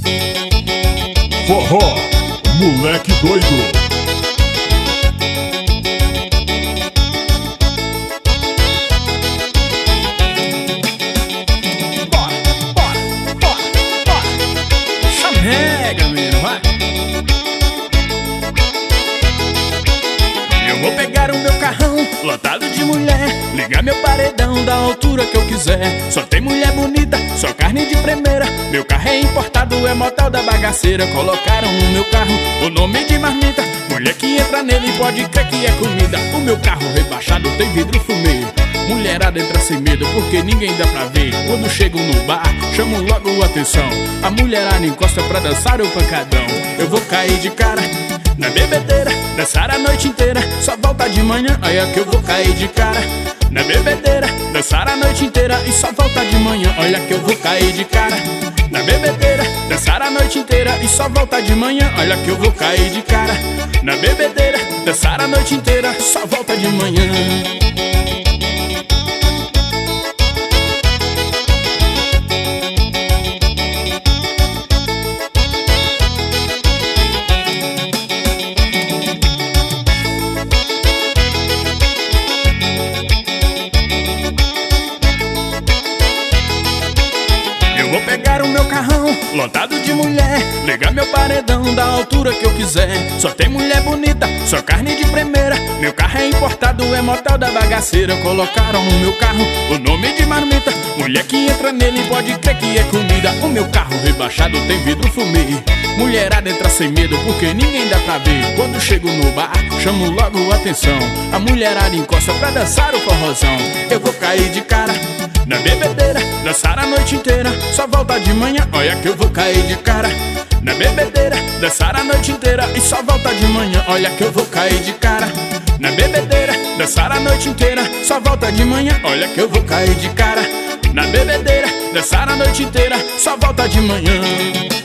Forró, moleque doido. Chamega, menino, vai. Eu vou pegar o meu carrão lotado de mulher, ligar meu paredão da altura que eu quiser. Só tem mulher bonita, só carne de primeira. Meu carro é importado, é motel da bagaceira. Colocaram no meu carro o nome de marmita. Mulher que entra nele pode crer que é comida. O meu carro rebaixado tem vidro fumê. Mulherada entra sem medo porque ninguém dá pra ver. Quando chego no bar, chamo logo a atenção. A mulherada encosta pra dançar o pancadão. Eu vou cair de cara na bebedeira, dançar a noite inteira, só volta de manhã. Olha que eu vou cair de cara na bebedeira, dançar a noite inteira e só volta de manhã. Olha que eu vou cair de cara na bebedeira, dançar a noite inteira e só volta de manhã. Olha que eu vou cair de cara na bebedeira, dançar a noite inteira, só volta de manhã. Vou pegar o meu carrão lotado de mulher, ligar meu paredão da altura que eu quiser. Só tem mulher bonita, só carne de primeira. Meu carro é importado, é motel da bagaceira. Colocaram no meu carro o nome de marmita. Mulher que entra nele pode crer que é comida. O meu carro rebaixado tem vidro fumê. Mulherada entra sem medo porque ninguém dá pra ver. Quando chego no bar, chamo logo a atenção. A mulherada encosta pra dançar o forrozão. Eu vou cair de cara na bebedeira, dançar a noite inteira, só volta de manhã. Olha que eu vou cair de cara na bebedeira, dançar a noite inteira e só volta de manhã. Olha que eu vou cair de cara na bebedeira, dançar a noite inteira, só volta de manhã. Olha que eu vou cair de cara na bebedeira, dançar a noite inteira, só volta de manhã.